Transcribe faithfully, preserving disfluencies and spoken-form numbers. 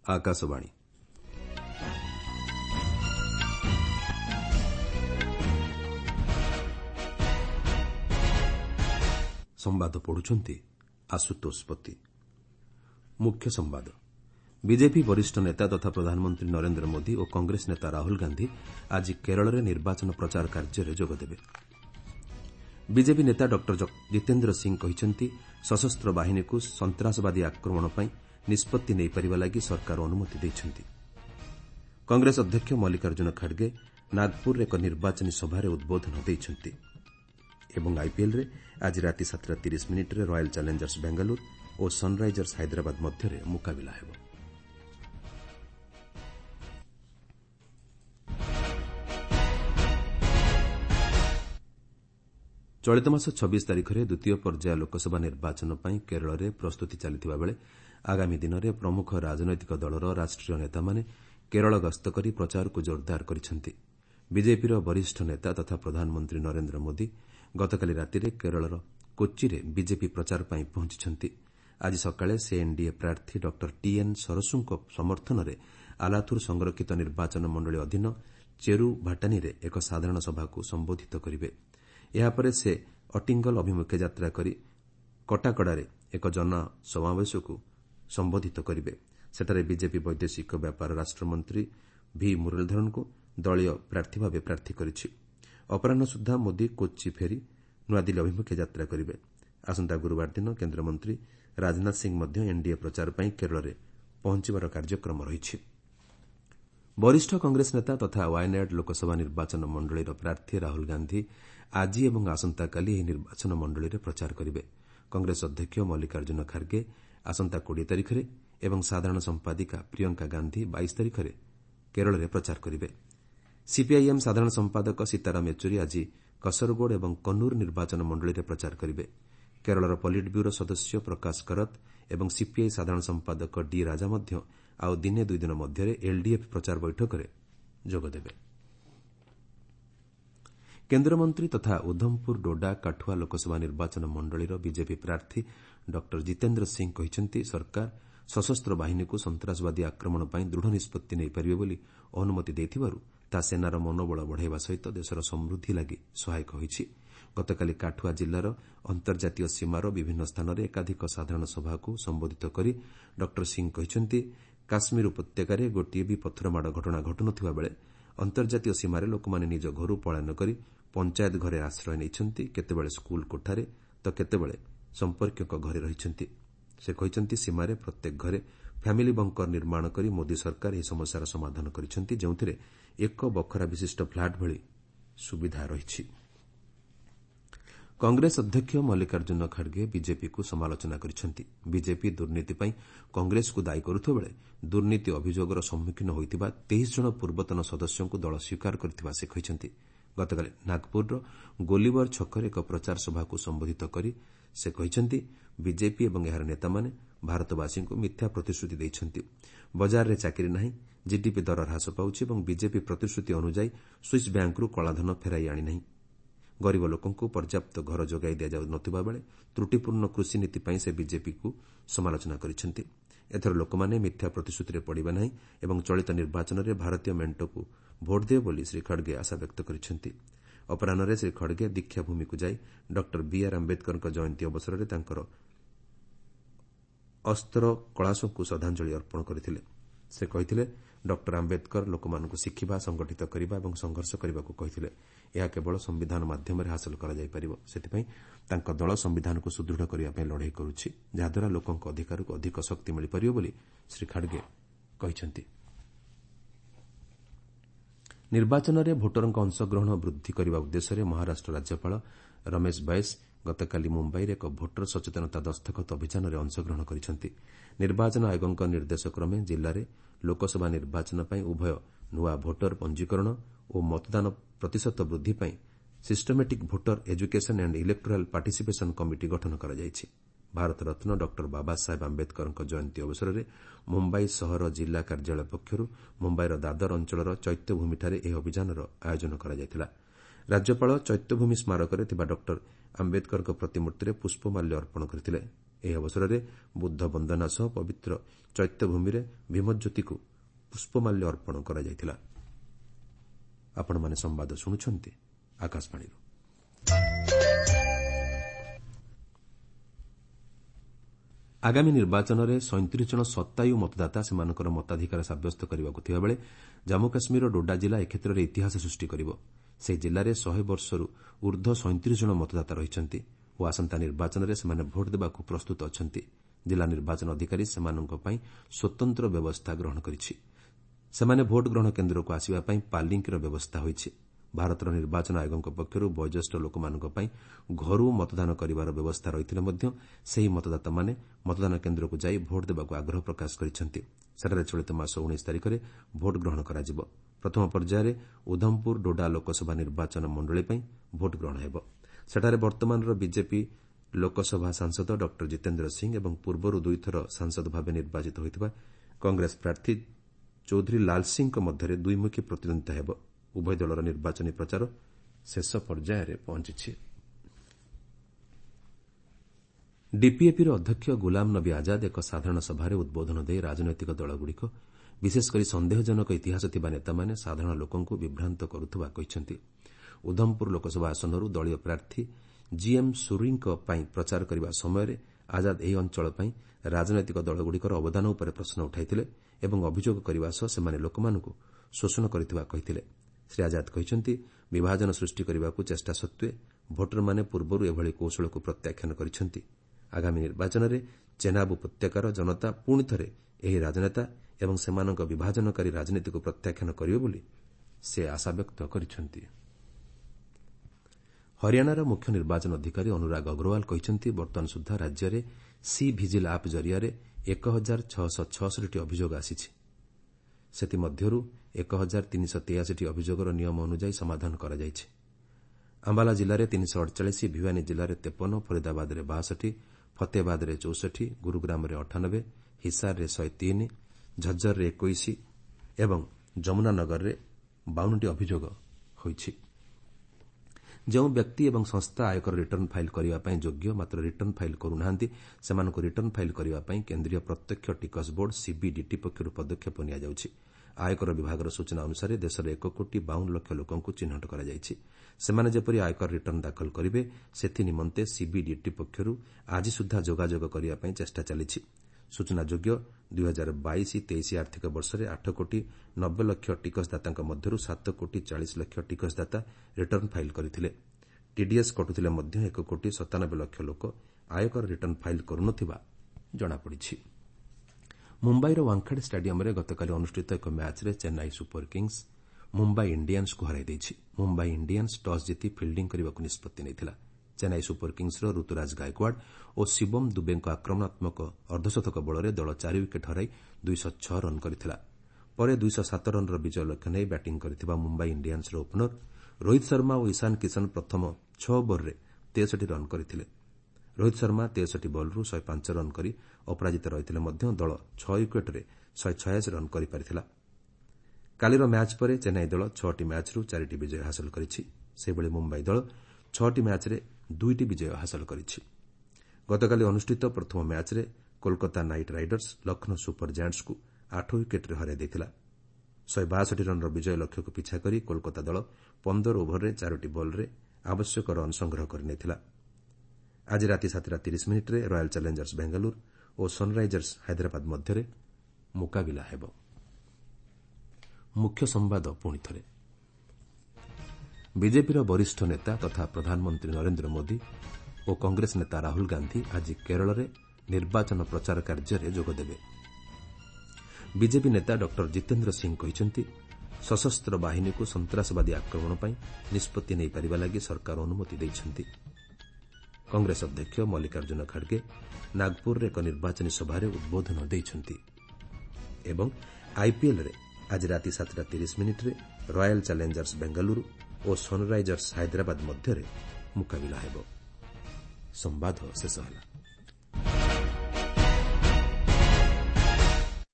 आकाशवाणी संवाद पढ़ुछंती आशुतोष पति। मुख्य संवाद। बीजेपी वरिष्ठ नेता तथा प्रधानमंत्री नरेंद्र मोदी और कांग्रेस नेता राहुल गांधी आज केरल में निर्वाचन प्रचार कार्य जोगदेवे। बीजेपी नेता डॉ जितेंद्र सिंह कहते सशस्त्र बाहिनी को सन्तासवादी आक्रमण पर निष्पत्ति नहीं पारिबा लागि सरकार अनुमति देइछन्ति। कांग्रेस अध्यक्ष मल्लिकार्जुन खड़गे नागपुर एक निर्वाचनी सभारे उद्बोधन देइछन्ति। एवं आईपीएल रे आज राति सातटा तीस मिनिट रे रॉयल चैलेंजर्स बेंगलुरु और सनराइजर्स हैदराबाद मध्य मुकाबिला हेबो। चलित मास छब्बीस तारिख में द्वितीय पर्याय लोकसभा निर्वाचन पर केरल में प्रस्तुति चलता बेले आगामी दिन में प्रमुख राजनैतिक दलर राष्ट्रीय नेता माने केरल गस्त कर प्रचार को जोरदार करिसेंति। बीजेपी वरिष्ठ नेता तथा प्रधानमंत्री नरेंद्र मोदी गतकाली राति केरलर कोच्चि रे बीजेपी प्रचार पर पहुंची। आज सकाळे से एनडीए प्रार्थी डॉ टीएन सरसू समर्थन में आलाथुर संरक्षित निर्वाचन मंडली अधीन चेरू भाटानी रे एक साधारण सभा को संबोधित करिवे। यापर से अटिंगल अभिमुखे यात्रा करी कटाकड़ारे एक जनसमावेश को संबोधित करिवे। सेठारे बीजेपी वैदेशिक व्यापार राष्ट्रमंत्री भी मुरलीधरन को दलीय प्रार्थी भाव प्रार्थी करिछि। अपराह्न सुधा मोदी कोच्चि फेरी नुआदिल्ली अभिमुखे यात्रा करिवे। आसंता गुरुवार दिन केन्द्रमंत्री राजनाथ सिंह मध्य एनडीए प्रचार पर केरल में पहुंचबार कार्यक्रम रही। वरिष्ठ कांग्रेस नेता तथा वायनाड लोकसभा निर्वाचन मंडलीर प्रार्थी राहुल गांधी आज एवं आसंताकाली ଏହି ନିର୍ବାଚନ ମଣ୍ଡଳୀରେ ପ୍ରଚାର କରିବେ। କଂଗ୍ରେସ ଅଧ୍ୟକ୍ଷ ମଲ୍ଲିକାର୍ଜୁନ ଖାର୍गे ଆସନ୍ତା କୋଡ଼ିଏ ତାରିଖରେ ଏବଂ ସାଧାରଣ ସମ୍ପାଦିକା ପ୍ରିୟଙ୍କା ଗାନ୍ଧୀ ବାଇଶ ତାରିଖରେ କେରଳରେ ପ୍ରଚାର କରିବେ। ସିପିଆଇଏମ୍ ସାଧାରଣ ସମ୍ପାଦକ ସୀତାରାମ ୟେଚୁରୀ ଆଜି କସରଗୋଡ ଏବଂ କନ୍ନୁର ନିର୍ବାଚନ ମଣ୍ଡଳୀରେ ପ୍ରଚାର କରିବେ। କେରଳର ପଲିଟ୍ ବ୍ୟୁରୋ ସଦସ୍ୟ ପ୍ରକାଶ କରତ ଏବଂ ସିପିଆଇ ସାଧାରଣ ସମ୍ପାଦକ ଡି ରାଜା ମଧ୍ୟ ଆଉ ଦିନେ ଦୁଇ ଦିନ ମଧ୍ୟରେ ଏଲ୍ଡିଏଫ୍ ପ୍ରଚାର ବୈଠକରେ ଯୋଗଦେବେ। केन्द्रमंत्री तथा उधमपुर डोडा काठुआ लोकसभा निर्वाचन मंडलीर बीजेपी प्रार्थी डॉ जितेंद्र सिंह कहते सरकार सशस्त्र बाहिनी को सन्तासवादी आक्रमण पर दृढ़ निष्पत्ति नहीं पारिबे बोली अनुमति देथिबारु ता सेनार मनोबल बढ़ाइबा सहित देशर समृद्धि लागि सहायक होइछि। गतकाली काठुआ जिल्लार अंतर्जातीय सीमार विभिन्न स्थान में एकाधिक साधारण सभा को संबोधित करी डॉ सिंह कहते काश्मीर उपत्यकार गोटे भी पथरमाड़ घटना घटुनथिबा बेले अंतर्जातीय सीमार लोकमाने निज घरू पलायन करी पंचायत घरे आश्रय नेइछन्ति, केतेबेले स्कूल कोठारे तो केतेबेले संपर्कक घरे रहिछन्ति। से कहते सीमार प्रत्येक घरे फैमिली बंकर निर्माण करी मोदी सरकार यह समस्यार समाधान करिछन्ति, जेउथिरे एक बखरा विशिष्ट फ्लाट भली सुविधा रहिछि। कांग्रेस अध्यक्ष मल्लिकार्जुन खड़गे बीजेपी को समालोचना करिछन्ति। बीजेपी दुर्नीति पर कांग्रेस को दायी करुଥିବା बेले दुर्नीति अभियोगर सम्मुखीन होइतिबा तेईस जन पूर्वतन सदस्यों को दल स्वीकार करथिबा से कहिछन्ति। गतकाली नागपुर गोलीवर छकरे एक प्रचार सभा को संबोधित करी से कहिछन्ति बीजेपी एवं यार नेता माने भारतवासी को मिथ्या प्रतिश्रुति देइछन्ति। बजार रे चाकरी नाही, जीडीपी दर ह्रास पाउछि एवं बीजेपी प्रतिश्रुति अनुसार स्विस बैंकरू कलाधन फेराई आनी नाही। गरीब लोकंकु पर्याप्त घर जोगाई दिया जाउ नथिबा बेले त्रुटिपूर्ण कृषि नीति पई से बीजेपी को समालोचना करिछन्ति। एथर लोकमाने मिथ्या प्रतिश्रुति पड़िबा नाही एवं चलित निर्वाचन में भारतीय मेंट को भोट देव बोली श्री खड़गे आशा व्यक्त करिछन्ति। अपराह्न श्री खड़गे दीक्षा भूमि को जाई डॉक्टर बीआर आंबेडकर जयंती अवसर में तांकर अस्त्र कलाशों को श्रद्धांजलि अर्पण करथिले। से कहिथिले डॉक्टर आंबेडकर लोकमानकु शिखिबा, संगठित करिबा एवं संघर्ष करबाकू कहिथिले। यह केवल संविधान माध्यम हासिल करा जाय परिबो। सेतिपई तांका दल संविधान को सुदृढ़ करिया पय लड़ाई करूछि, जहाद्वारा लोकंक अधिकार को अधिक शक्ति मिल परिबो बोली श्री खड़गे कहिछन्ति। निर्वाचन में भोटरंक अंशग्रहण वृद्धि करने उद्देश्य महाराष्ट्र राज्यपाल रमेश बैस गतकाली मुंबई एक भोटर सचेतनता दस्तखत अभियान में अंशग्रहण करिसेंति। निर्वाचन आयोगों निर्देश क्रमे जिले में लोकसभा निर्वाचन पर उभय नुआ भोटर पंजीकरण और मतदान प्रतिशत वृद्धि पर systematic voter education and electoral participation committee गठन करा जायछि। भारत रत्न डॉक्टर बाबा साहेब आंबेडकर जयंती अवसर में मुंबई सहर जिला कार्यालय पक्षर मुंबईर दादर अंचल चैत्यभूमिଠାରେ ଏହି अभियानर आयोजन करा जायतिला। राज्यपाल चैत्यभूमि स्मारक डॉक्टर आंबेडकर प्रतिमूर्ति में पुष्पमाल्य अर्पण करथिले। ଏହି ଅବସରରେ ବୁଦ୍ଧ ବନ୍ଦନା ସହ ପବିତ୍ର ଚୈତ୍ୟଭୂମିରେ ଭୀମଜ୍ୟୋତିକୁ ପୁଷ୍ପମାଲ୍ୟ ଅର୍ପଣ କରାଯାଇଥିଲା। ଆପଣମାନେ ସମ୍ବାଦ ଶୁଣୁଛନ୍ତି ଆକାଶବାଣୀରୁ। ଆଗାମୀ ନିର୍ବାଚନରେ ସଇଁତିରିଶ ଜଣ ଶତାୟୁ ମତଦାତା ସେମାନଙ୍କର ମତାଧିକାର ସାବ୍ୟସ୍ତ କରିବାକୁ ଥିବାବେଳେ ଜାମ୍ମୁ କାଶ୍ମୀରର ଡୋଡା ଜିଲ୍ଲା ଏ କ୍ଷେତ୍ରରେ ଇତିହାସ ସୃଷ୍ଟି କରିବ। ସେହି ଜିଲ୍ଲାରେ ଶହେ ବର୍ଷରୁ ଊର୍ଦ୍ଧ୍ୱ ସଇଁତିରିଶ ଜଣ ମତଦାତା ରହିଛନ୍ତି ଓ ଆସନ୍ତା ନିର୍ବାଚନରେ ସେମାନେ ଭୋଟ୍ ଦେବାକୁ ପ୍ରସ୍ତୁତ ଅଛନ୍ତି। ଜିଲ୍ଲା ନିର୍ବାଚନ ଅଧିକାରୀ ସେମାନଙ୍କ ପାଇଁ ସ୍ୱତନ୍ତ୍ର ବ୍ୟବସ୍ଥା ଗ୍ରହଣ କରିଛି। ସେମାନେ ଭୋଟ୍ ଗ୍ରହଣ କେନ୍ଦ୍ରକୁ ଆସିବା ପାଇଁ ପାଲିଙ୍କିର ବ୍ୟବସ୍ଥା ହୋଇଛି। ଭାରତର ନିର୍ବାଚନ ଆୟୋଗଙ୍କ ପକ୍ଷରୁ ବୟୋଜ୍ୟେଷ୍ଠ ଲୋକମାନଙ୍କ ପାଇଁ ଘରୁ ମତଦାନ କରିବାର ବ୍ୟବସ୍ଥା ରହିଥିଲେ ମଧ୍ୟ ସେହି ମତଦାତାମାନେ ମତଦାନ କେନ୍ଦ୍ରକୁ ଯାଇ ଭୋଟ୍ ଦେବାକୁ ଆଗ୍ରହ ପ୍ରକାଶ କରିଛନ୍ତି। ସେଠାରେ ଚଳିତ ମାସ ଉଣେଇଶ ତାରିଖରେ ଭୋଟ୍ ଗ୍ରହଣ କରାଯିବ। ପ୍ରଥମ ପର୍ଯ୍ୟାୟରେ ଉଧମପୁର ଡୋଡା ଲୋକସଭା ନିର୍ବାଚନ ମଣ୍ଡଳୀ ପାଇଁ ଭୋଟ୍ ଗ୍ରହଣ ହେବ। ସେଠାରେ ବର୍ତ୍ତମାନର ବିଜେପି ଲୋକସଭା ସାଂସଦ ଡକ୍ଟର ଜିତେନ୍ଦ୍ର ସିଂ ଏବଂ ପୂର୍ବରୁ ଦୁଇଥର ସାଂସଦ ଭାବେ ନିର୍ବାଚିତ ହୋଇଥିବା କଂଗ୍ରେସ ପ୍ରାର୍ଥୀ ଚୌଧୁରୀ ଲାଲ ସିଂଙ୍କ ମଧ୍ୟରେ ଦୁଇମୁଖୀ ପ୍ରତିଦ୍ୱନ୍ଦିତା ହେବ। ଉଭୟ ଦଳର ନିର୍ବାଚନୀ ପ୍ରଚାର ଶେଷ ପର୍ଯ୍ୟାୟରେ ପହଞ୍ଚିଛି। ଡିପିଏପିର ଅଧ୍ୟକ୍ଷ ଗୁଲାମ ନବୀ ଆଜାଦ ଏକ ସାଧାରଣ ସଭାରେ ଉଦ୍ବୋଧନ ଦେଇ ରାଜନୈତିକ ଦଳଗୁଡ଼ିକ ବିଶେଷକରି ସନ୍ଦେହଜନକ ଇତିହାସ ଥିବା ନେତାମାନେ ସାଧାରଣ ଲୋକଙ୍କୁ ବିଭ୍ରାନ୍ତ କରୁଥିବା କହିଛନ୍ତି। ଉଧମପୁର ଲୋକସଭା ଆସନରୁ ଦଳୀୟ ପ୍ରାର୍ଥୀ ଜିଏମ୍ ସୁରିଙ୍କ ପାଇଁ ପ୍ରଚାର କରିବା ସମୟରେ ଆଜାଦ ଏହି ଅଞ୍ଚଳ ପାଇଁ ରାଜନୈତିକ ଦଳଗୁଡ଼ିକର ଅବଦାନ ଉପରେ ପ୍ରଶ୍ନ ଉଠାଇଥିଲେ ଏବଂ ଅଭିଯୋଗ କରିବା ସହ ସେମାନେ ଲୋକମାନଙ୍କୁ ଶୋଷଣ କରିଥିବା କହିଥିଲେ। ଶ୍ରୀ ଆଜାଦ କହିଛନ୍ତି, ବିଭାଜନ ସୃଷ୍ଟି କରିବାକୁ ଚେଷ୍ଟା ସତ୍ତ୍ୱେ ଭୋଟରମାନେ ପୂର୍ବରୁ ଏଭଳି କୌଶଳକୁ ପ୍ରତ୍ୟାଖ୍ୟାନ କରିଛନ୍ତି। ଆଗାମୀ ନିର୍ବାଚନରେ ଚେନାବ ଉପତ୍ୟକାର ଜନତା ପୁଣି ଥରେ ଏହି ରାଜନେତା ଏବଂ ସେମାନଙ୍କ ବିଭାଜନକାରୀ ରାଜନୀତିକୁ ପ୍ରତ୍ୟାଖ୍ୟାନ କରିବେ ବୋଲି ସେ ଆଶାବ୍ୟକ୍ତ କରିଛନ୍ତି। ହରିୟାଣାର ମୁଖ୍ୟ ନିର୍ବାଚନ ଅଧିକାରୀ ଅନୁରାଗ ଅଗ୍ରୱାଲ କହିଛନ୍ତି, ବର୍ତ୍ତମାନ ସୁଦ୍ଧା ରାଜ୍ୟରେ ସି ଭିଜିଲ୍ ଆପ୍ ଜରିଆରେ ଏକ ହଜାର ଛଅଶହ ଛଅଷଠି ଅଭିଯୋଗ ଆସିଛି। ସେଥିମଧ୍ୟରୁ ଏକ ହଜାର ତିନିଶହ ତେୟାଅଶୀ ଅଭିଯୋଗର ନିୟମ ଅନୁଯାୟୀ ସମାଧାନ କରାଯାଇଛି। ଆମ୍ବାଲା ଜିଲ୍ଲାରେ ତିନିଶହ ଅଡ଼ଚାଳିଶ, ଭିୱାନୀ ଜିଲ୍ଲାରେ ତେପନ, ଫରିଦାବାଦରେ ବାଷଠି, ଫତେହବାଦରେ ଚଉଷଠି, ଗୁରୁଗ୍ରାମରେ ଅଠାନବେ, ହିସାରରେ ଶହେ ତିନି, ଝଜ୍ଜରରେ ଏକୋଇଶ ଏବଂ ଯମୁନାନଗରରେ ବାଉନଟି ଅଭିଯୋଗ ହୋଇଛି। ଯେଉଁ ବ୍ୟକ୍ତି ଏବଂ ସଂସ୍ଥା ଆୟକର ରିଟର୍ଣ୍ଣ ଫାଇଲ୍ କରିବା ପାଇଁ ଯୋଗ୍ୟ ମାତ୍ର ରିଟର୍ଣ୍ଣ ଫାଇଲ୍ କରୁନାହାନ୍ତି ସେମାନଙ୍କୁ ରିଟର୍ଣ୍ଣ ଫାଇଲ୍ କରିବା ପାଇଁ କେନ୍ଦ୍ରୀୟ ପ୍ରତ୍ୟକ୍ଷ ଟିକସ ବୋର୍ଡ ସିବିଡିଟି ପକ୍ଷରୁ ପଦକ୍ଷେପ ନିଆଯାଉଛି। ଆୟକର ବିଭାଗର ସୂଚନା ଅନୁସାରେ ଦେଶରେ ଏକ କୋଟି ବାଉନ ଲକ୍ଷ ଲୋକଙ୍କୁ ଚିହ୍ନଟ କରାଯାଇଛି। ସେମାନେ ଯେପରି ଆୟକର ରିଟର୍ଣ୍ଣ ଦାଖଲ କରିବେ ସେଥିନିମନ୍ତେ ସିବିଡିଟି ପକ୍ଷରୁ ଆଜି ସୁଦ୍ଧା ଯୋଗାଯୋଗ କରିବା ପାଇଁ ଚେଷ୍ଟା ଚାଲିଛି। ସୂଚନାଯୋଗ୍ୟ, ଦୁଇ ହଜାର ବାଇଶ ତେଇଶ ଆର୍ଥିକ ବର୍ଷରେ ଆଠ କୋଟି ନବେ ଲକ୍ଷ ଟିକସଦାତାଙ୍କ ମଧ୍ୟରୁ ସାତ କୋଟି ଚାଳିଶ ଲକ୍ଷ ଟିକସଦାତା ରିଟର୍ଣ୍ଣ ଫାଇଲ୍ କରିଥିଲେ। ଟିଡିଏସ୍ କଟୁଥିଲେ ମଧ୍ୟ ଏକ କୋଟି ସତାନବେ ଲକ୍ଷ ଲୋକ ଆୟକର ରିଟର୍ଣ୍ଣ ଫାଇଲ୍ କରୁନଥିବା ଜଣାପଡ଼ିଛି। ମୁମ୍ବାଇର ୱାଙ୍ଗଖେଡେ ଷ୍ଟାଡିୟମରେ ଗତକାଲି ଅନୁଷ୍ଠିତ ଏକ ମ୍ୟାଚ୍ରେ ଚେନ୍ନାଇ ସୁପର କିଙ୍ଗ୍ସ ମୁମ୍ବାଇ ଇଣ୍ଡିଆନ୍ସକୁ ହରାଇ ଦେଇଛି। ମୁମ୍ବାଇ ଇଣ୍ଡିଆନ୍ସ ଟସ୍ ଜିତି ଫିଲ୍ଡିଂ କରିବାକୁ ନିଷ୍ପତ୍ତି ନେଇଥିଲା। ଚେନ୍ନାଇ ସୁପର କିଙ୍ଗ୍ସର ଋତୁରାଜ ଗାୟକୱାଡ ଓ ଶିବମ୍ ଦୁବେଙ୍କ ଆକ୍ରମଣାତ୍ମକ ଅର୍ଦ୍ଧଶତକ ବଳରେ ଦଳ ଚାରି ୱିକେଟ୍ ହରାଇ ଦୁଇଶହ ଛଅ ରନ୍ କରିଥିଲା। ପରେ ଦୁଇଶହ ସାତ ରନ୍ର ବିଜୟ ଲକ୍ଷ୍ୟ ନେଇ ବ୍ୟାଟିଂ କରିଥିବା ମୁମ୍ବାଇ ଇଣ୍ଡିଆନ୍ସର ଓପନର ରୋହିତ ଶର୍ମା ଓ ଇଶାନ କିଶନ ପ୍ରଥମ ଛଅ ଓଭରରେ ତେଷଠି ରନ୍ କରିଥିଲେ। ରୋହିତ ଶର୍ମା ତେଷଠି ବଲ୍ରୁ ଶହେ ପାଞ୍ଚ ରନ୍ କରି ଅପରାଜିତ ରହିଥିଲେ ମଧ୍ୟ ଦଳ ଛଅ ୱିକେଟ୍ରେ ଶହେ ଛୟାଅଶୀ ରନ୍ କରିପାରିଥିଲା। କାଲିର ମ୍ୟାଚ୍ ପରେ ଚେନ୍ନାଇ ଦଳ ଛଅଟି ମ୍ୟାଚ୍ରୁ ଚାରିଟି ବିଜୟ ହାସଲ କରିଛି। ସେହିଭଳି ମୁମ୍ବାଇ ଦଳ ଛଅଟି ମ୍ୟାଚ୍ରେ ଦୁଇଟି ବିଜୟ ହାସଲ କରିଛି। ଗତକାଲି ଅନୁଷ୍ଠିତ ପ୍ରଥମ ମ୍ୟାଚ୍ରେ Kolkata Knight Riders Lucknow Super ଜାୟାଣ୍ଟସ୍କୁ ଆଠ ୱିକେଟ୍ରେ ହରାଇ ଦେଇଥିଲା। ଶହେ ବାଷଠି ରନ୍ର ବିଜୟ ଲକ୍ଷ୍ୟକୁ ପିଛା କରି କୋଲକାତା ଦଳ ପନ୍ଦର ଓଭରରେ ଚାରୋଟି ବଲ୍ରେ ଆବଶ୍ୟକ ରନ୍ ସଂଗ୍ରହ କରିନେଇଥିଲା। ଆଜି ରାତି ସାତଟା ତିରିଶ ମିନିଟ୍ରେ ରୟାଲ୍ ଚ୍ୟାଲେଞ୍ଜର୍ସ ବେଙ୍ଗାଲୁରୁ ଓ ସନ୍ରାଇଜର୍ସ ହାଇଦ୍ରାବାଦ ମଧ୍ୟରେ ମୁକାବିଲା ହେବ। ମୁଖ୍ୟ ସମ୍ବାଦ ପୁଣିଥରେ। ବିଜେପିର ବରିଷ୍ଠ ନେତା ତଥା ପ୍ରଧାନମନ୍ତ୍ରୀ ନରେନ୍ଦ୍ର ମୋଦି ଓ କଂଗ୍ରେସ ନେତା ରାହୁଲ ଗାନ୍ଧି ଆଜି କେରଳରେ ନିର୍ବାଚନ ପ୍ରଚାର କାର୍ଯ୍ୟରେ ଯୋଗଦେବେ। ବିଜେପି ନେତା ଡକ୍ଟର ଜିତେନ୍ଦ୍ର ସିଂ କହିଛନ୍ତି, ସଶସ୍ତ୍ର ବାହିନୀକୁ ସନ୍ତାସବାଦୀ ଆକ୍ରମଣ ପାଇଁ ନିଷ୍ପତ୍ତି ନେଇପାରିବା ଲାଗି ସରକାର ଅନୁମତି ଦେଇଛନ୍ତି। କଂଗ୍ରେସ ଅଧ୍ୟକ୍ଷ ମଲ୍ଲିକାର୍ଜୁନ ଖାଡ୍ଗେ ନାଗପୁରରେ ଏକ ନିର୍ବାଚନୀ ସଭାରେ ଉଦ୍ବୋଧନ ଦେଇଛନ୍ତି। ଏବଂ ଆଇପିଏଲ୍ରେ ଆଜି ରାତି ସାତଟା ତିରିଶ ମିନିଟ୍ରେ ରୟାଲ୍ ଚ୍ୟାଲେଞ୍ଜର୍ସ ବେଙ୍ଗାଲୁରୁ ଓ ସନ୍ରାଇଜର୍ସ ହାଇଦ୍ରାବାଦ ମଧ୍ୟରେ ମୁକାବିଲା ହେବ। ସମ୍ବାଦ ଶେଷ ହେଲା।